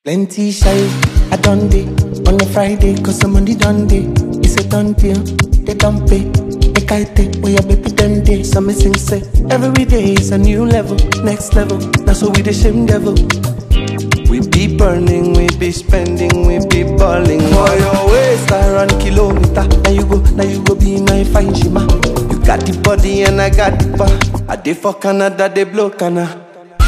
Plenty shy, I done day on a Friday, cause I'm on the done day. It's a done deal, they don't pay. They kite where your baby them day. So me sing say, every day is a new level, next level. That's what we the shame devil. We be burning, we be spending, we be balling. For your waist, I run kilometer. Now you go be my fine shima. You got the body and I got the bar. I dey for Canada, they blow Canada.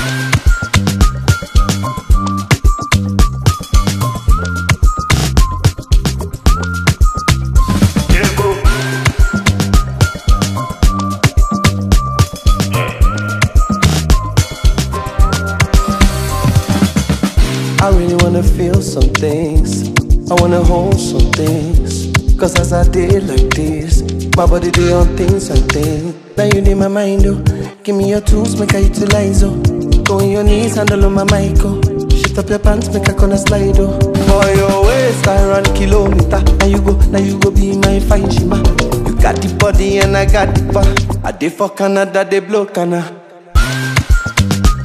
I really wanna feel some things, I wanna hold some things. Cause as I did like this, my body do on things and things. Now you need my mind, oh. Give me your tools, make I utilize, oh. Go on your knees, handle on my mic, oh. Shift up your pants, make I gonna slide, oh. For your waist, I run kilometer. Now you go be my fine shima. You got the body and I got the bar. I dey for Canada, they blow Canada.